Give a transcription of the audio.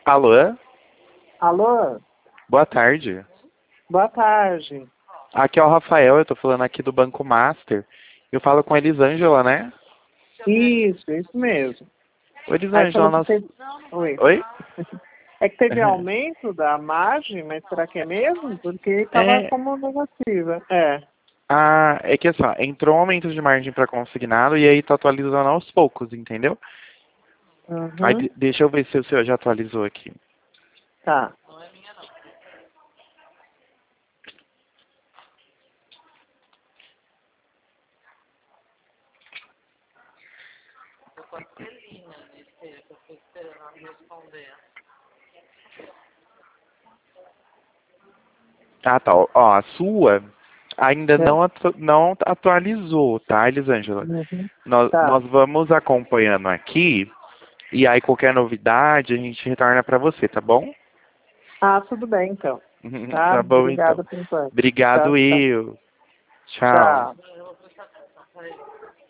Alô? Alô? Boa tarde. Boa tarde. Aqui é o Rafael, eu tô falando aqui do Banco Master. Eu falo com a Elisângela, né? Isso mesmo. Ô, Aí Elisângela, falou que nós... teve... Oi. Oi? É que teve aumento da margem, mas será que é mesmo? Porque estava É... como negativa. É. Ah, é que assim, ó, entrou um aumento de margem para consignado e aí tá atualizando aos poucos, entendeu? Aí Uhum. deixa eu ver se o senhor já atualizou aqui. Tá. Ah, tá. Ó, a sua ainda É. não atualizou, tá, Elisângela? Uhum. Nós Tá. vamos acompanhando aqui e aí qualquer novidade a gente retorna para você, tá bom? Ah, tudo bem, então. Tá? Tá bom, então. Obrigada por enquanto. Obrigado, Tchau, tchau. eu. Tchau. Tchau.